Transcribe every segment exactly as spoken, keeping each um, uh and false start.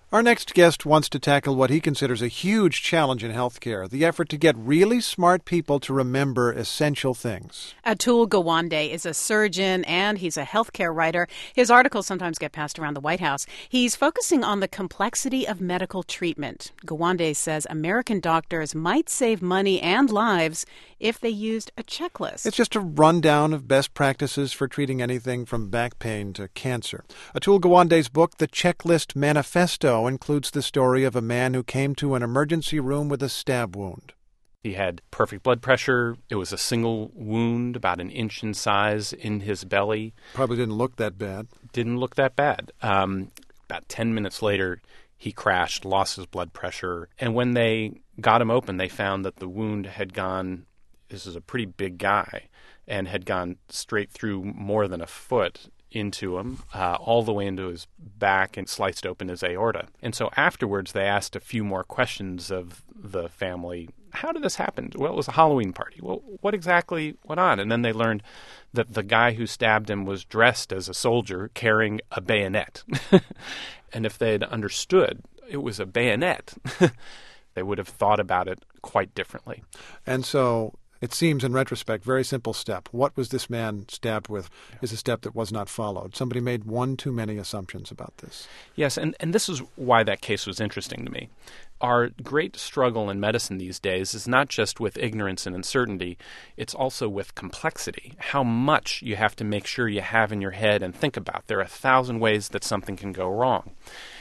Our next guest wants to tackle what he considers a huge challenge in healthcare, the effort to get really smart people to remember essential things. Atul Gawande is a surgeon and he's a healthcare writer. His articles sometimes get passed around the White House. He's focusing on the complexity of medical treatment. Gawande says American doctors might save money and lives if they used a checklist. It's just a rundown of best practices for treating anything from back pain to cancer. Atul Gawande's book, The Checklist Manifesto, includes the story of a man who came to an emergency room with a stab wound. He had perfect blood pressure. It was a single wound, about an inch in size, in his belly. Probably didn't look that bad. Didn't look that bad. Um, about ten minutes later, he crashed, lost his blood pressure. And when they got him open, they found that the wound had gone, this is a pretty big guy, and had gone straight through more than a foot into him, uh, all the way into his back, and sliced open his aorta. And so afterwards, they asked a few more questions of the family. How did this happen? Well, it was a Halloween party. Well, what exactly went on? And then they learned that the guy who stabbed him was dressed as a soldier carrying a bayonet. And if they had understood it was a bayonet, they would have thought about it quite differently. And so it seems, in retrospect, very simple step. What was this man stabbed with is a step that was not followed. Somebody made one too many assumptions about this. Yes, and, and this is why that case was interesting to me. Our great struggle in medicine these days is not just with ignorance and uncertainty, it's also with complexity, how much you have to make sure you have in your head and think about. There are a thousand ways that something can go wrong.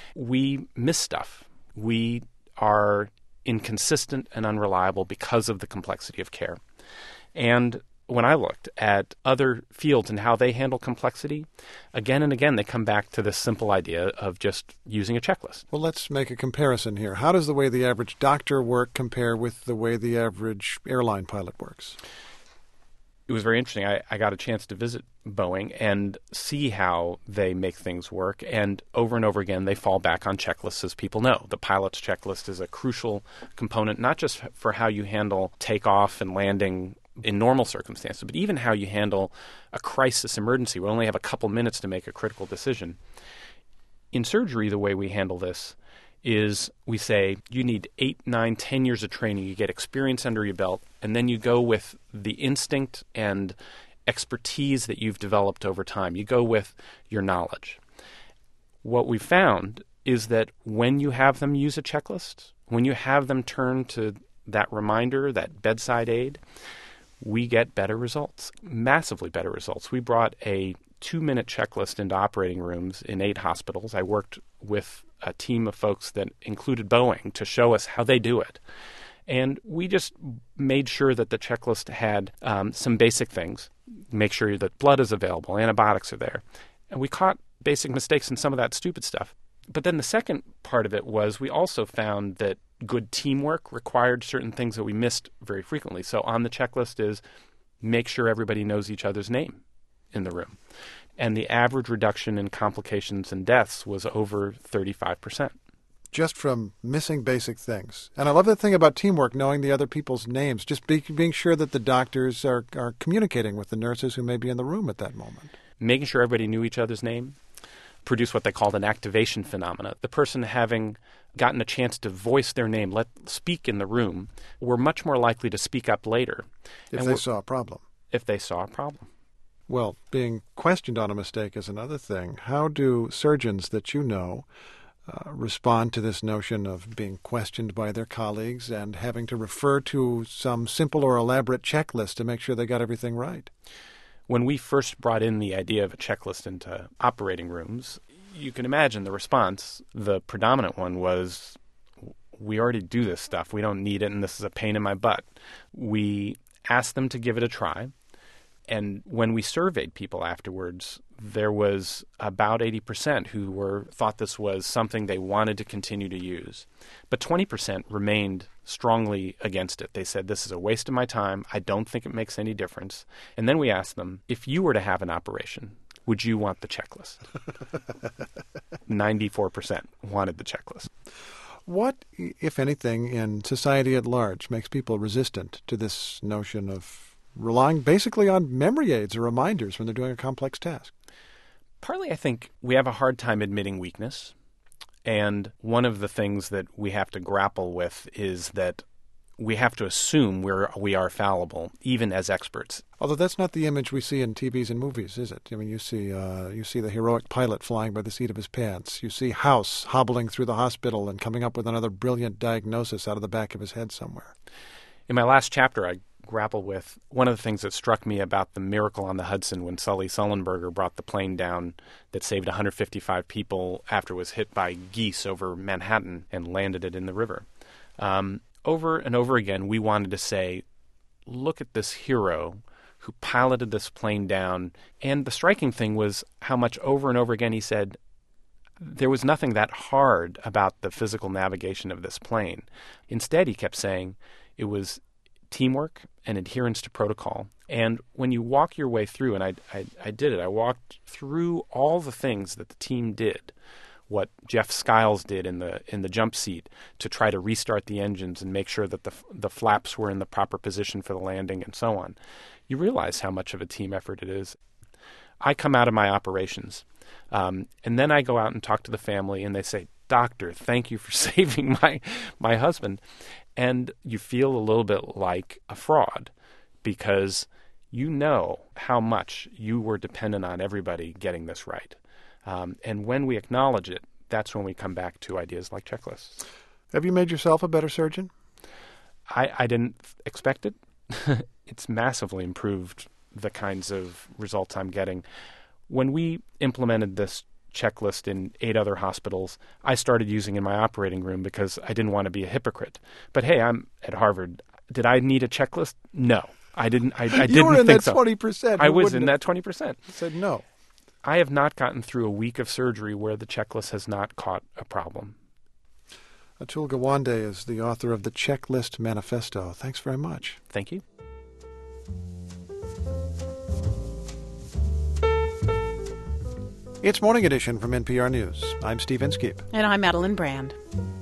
We miss stuff. We are inconsistent and unreliable because of the complexity of care. And when I looked at other fields and how they handle complexity, again and again they come back to this simple idea of just using a checklist. Well, let's make a comparison here. How does the way the average doctor work compare with the way the average airline pilot works? It was very interesting. I, I got a chance to visit Boeing and see how they make things work. And over and over again, they fall back on checklists, as people know. The pilot's checklist is a crucial component, not just for how you handle takeoff and landing in normal circumstances, but even how you handle a crisis emergency. We only have a couple minutes to make a critical decision. In surgery, the way we handle this is we say you need eight, nine, ten years of training. You get experience under your belt, and then you go with the instinct and expertise that you've developed over time. You go with your knowledge. What we found is that when you have them use a checklist, when you have them turn to that reminder, that bedside aid, we get better results, massively better results. We brought a two-minute checklist into operating rooms in eight hospitals. I worked with a team of folks that included Boeing to show us how they do it. And we just made sure that the checklist had um, some basic things, make sure that blood is available, antibiotics are there. And we caught basic mistakes in some of that stupid stuff. But then the second part of it was we also found that good teamwork required certain things that we missed very frequently. So on the checklist is make sure everybody knows each other's name in the room. And the average reduction in complications and deaths was over thirty-five percent. Just from missing basic things. And I love that thing about teamwork, knowing the other people's names, just be, being sure that the doctors are, are communicating with the nurses who may be in the room at that moment. Making sure everybody knew each other's name produced what they called an activation phenomena. The person having gotten a chance to voice their name, let speak in the room, were much more likely to speak up later. If and they saw a problem. If they saw a problem. Well, being questioned on a mistake is another thing. How do surgeons that you know uh, respond to this notion of being questioned by their colleagues and having to refer to some simple or elaborate checklist to make sure they got everything right? When we first brought in the idea of a checklist into operating rooms, you can imagine the response. The predominant one was, we already do this stuff. We don't need it, and this is a pain in my butt. We asked them to give it a try. And when we surveyed people afterwards, there was about eighty percent who were thought this was something they wanted to continue to use. But twenty percent remained strongly against it. They said, this is a waste of my time. I don't think it makes any difference. And then we asked them, if you were to have an operation, would you want the checklist? ninety-four percent wanted the checklist. What, if anything, in society at large makes people resistant to this notion of relying basically on memory aids or reminders when they're doing a complex task? Partly, I think we have a hard time admitting weakness. And one of the things that we have to grapple with is that we have to assume we're, we are fallible, even as experts. Although that's not the image we see in T Vs and movies, is it? I mean, you see uh, you see the heroic pilot flying by the seat of his pants. You see House hobbling through the hospital and coming up with another brilliant diagnosis out of the back of his head somewhere. In my last chapter, I grapple with one of the things that struck me about the miracle on the Hudson when Sully Sullenberger brought the plane down that saved one hundred fifty-five people after it was hit by geese over Manhattan and landed it in the river. Um, over and over again, we wanted to say, look at this hero who piloted this plane down. And the striking thing was how much over and over again he said, there was nothing that hard about the physical navigation of this plane. Instead, he kept saying it was teamwork and adherence to protocol. And when you walk your way through, and I, I, I did it, I walked through all the things that the team did, what Jeff Skiles did in the in the jump seat to try to restart the engines and make sure that the the flaps were in the proper position for the landing and so on. You realize how much of a team effort it is. I come out of my operations, um, and then I go out and talk to the family, and they say, "Doctor, thank you for saving my my husband." And you feel a little bit like a fraud because you know how much you were dependent on everybody getting this right. Um, and when we acknowledge it, that's when we come back to ideas like checklists. Have you made yourself a better surgeon? I, I didn't expect it. It's massively improved the kinds of results I'm getting. When we implemented this checklist in eight other hospitals, I started using in my operating room because I didn't want to be a hypocrite. But hey, I'm at Harvard. Did I need a checklist? No, I didn't. I, I didn't you were in think that so. twenty percent. I was in that twenty percent. Said no. I have not gotten through a week of surgery where the checklist has not caught a problem. Atul Gawande is the author of the Checklist Manifesto. Thanks very much. Thank you. It's Morning Edition from N P R News. I'm Steve Inskeep. And I'm Madeline Brand.